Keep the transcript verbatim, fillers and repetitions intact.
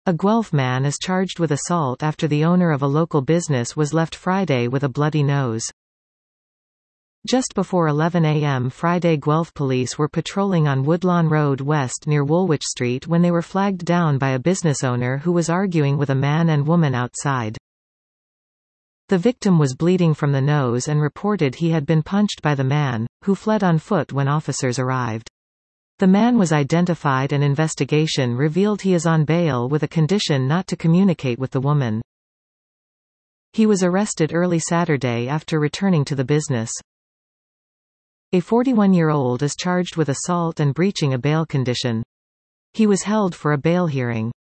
A Guelph man is charged with assault after the owner of a local business was left Friday with a bloody nose. Just before eleven a m Friday, Guelph police were patrolling on Woodlawn Road West near Woolwich Street when they were flagged down by a business owner who was arguing with a man and woman outside. The victim was bleeding from the nose and reported he had been punched by the man, who fled on foot when officers arrived. The man was identified and investigation revealed he is on bail with a condition not to communicate with the woman. He was arrested early Saturday after returning to the business. A forty-one-year-old is charged with assault and breaching a bail condition. He was held for a bail hearing.